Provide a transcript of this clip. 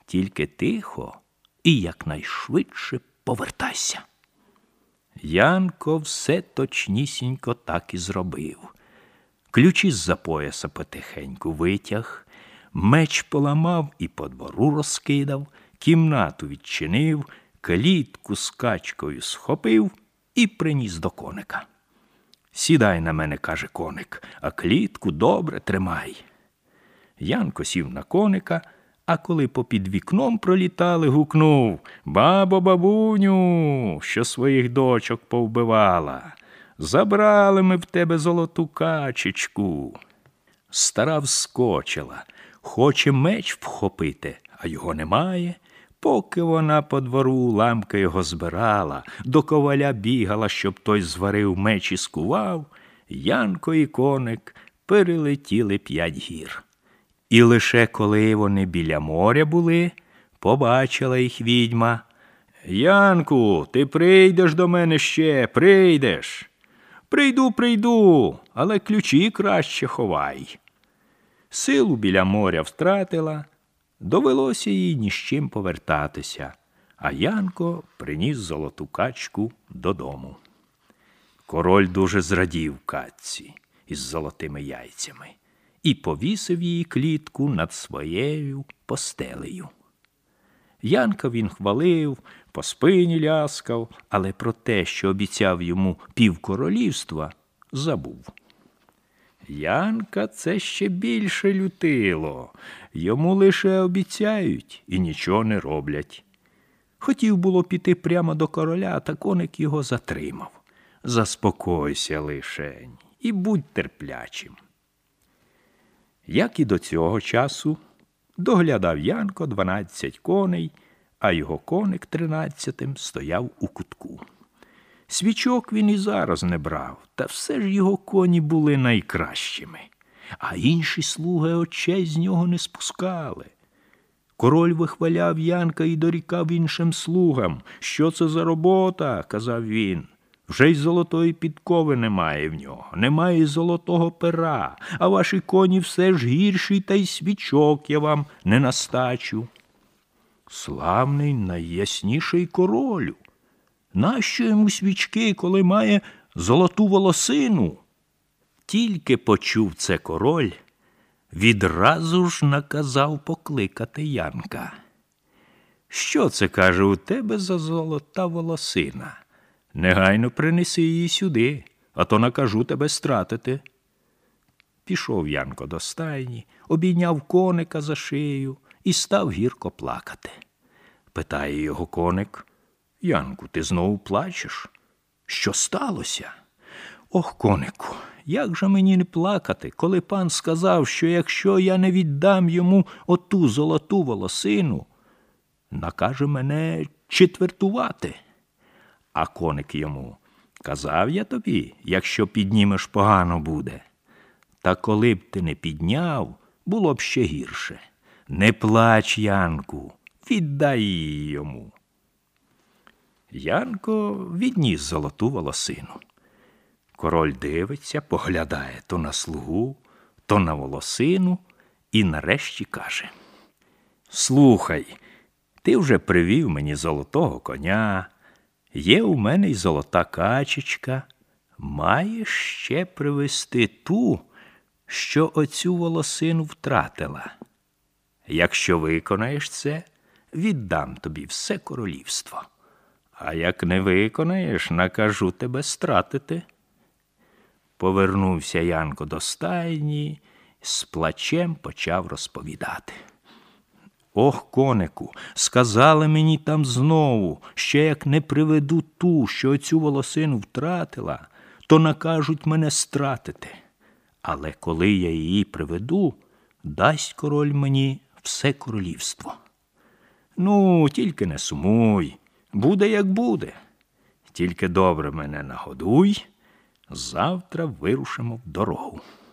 Тільки тихо і якнайшвидше повертайся. Янко все точнісінько так і зробив. Ключі з-за пояса потихеньку витяг, меч поламав і по двору розкидав, кімнату відчинив, клітку з качкою схопив і приніс до коника. «Сідай на мене», – каже коник, – «а клітку добре тримай». Янко сів на коника, а коли попід вікном пролітали, гукнув: «Бабо, бабуню, що своїх дочок повбивала, забрали ми в тебе золоту качечку». Стара вскочила, хоче меч вхопити, а його немає. Поки вона по двору уламки його збирала, до коваля бігала, щоб той зварив меч і скував, Янко і коник перелетіли 5 гір. І лише коли вони біля моря були, побачила їх відьма. «Янку, ти прийдеш до мене ще, прийдеш?» Прийду, але ключі краще ховай». Силу біля моря втратила, довелося їй ні з чим повертатися, а Янко приніс золоту качку додому. Король дуже зрадів качці із золотими яйцями і повісив її клітку над своєю постелею. Янка він хвалив, по спині ляскав, але про те, що обіцяв йому півкоролівства, забув. Янка це ще більше лютило. Йому лише обіцяють і нічого не роблять. Хотів було піти прямо до короля, та коник його затримав. «Заспокойся лишень і будь терплячим». Як і до цього часу, доглядав Янко 12 коней, а його коник 13-тим стояв у кутку. Свічок він і зараз не брав, та все ж його коні були найкращими, а інші слуги очей з нього не спускали. Король вихваляв Янка і дорікав іншим слугам. «Що це за робота?» – казав він. «Вже й золотої підкови немає в нього, немає й золотого пера, а ваші коні все ж гірші, та й свічок я вам не настачу». Славний найясніший королю! Нащо йому свічки, коли має золоту волосину? Тільки почув це король, відразу ж наказав покликати Янка. «Що це, – каже, – у тебе за золота волосина? Негайно принеси її сюди, а то накажу тебе стратити». Пішов Янко до стайні, обійняв коника за шию і став гірко плакати. Питає його коник: «Янку, ти знову плачеш? Що сталося?» «Ох, конику, як же мені не плакати, коли пан сказав, що якщо я не віддам йому оту золоту волосину, накаже мене четвертувати». А коник йому: «Казав я тобі, якщо піднімеш, погано буде. Та коли б ти не підняв, було б ще гірше. Не плач, Янку, віддай її йому». Янко відніс золоту волосину. Король дивиться, поглядає то на слугу, то на волосину і нарешті каже: «Слухай, ти вже привів мені золотого коня, є у мене й золота качечка, маєш ще привезти ту, що оцю волосину втратила. Якщо виконаєш це, віддам тобі все королівство. А як не виконаєш, накажу тебе стратити». Повернувся Янко до стайні, з плачем почав розповідати. «Ох, конику, сказали мені там знову, що як не приведу ту, що оцю волосину втратила, то накажуть мене стратити. Але коли я її приведу, дасть король мені все королівство. Ну, тільки не сумуй, буде як буде. Тільки добре мене нагодуй, завтра вирушимо в дорогу».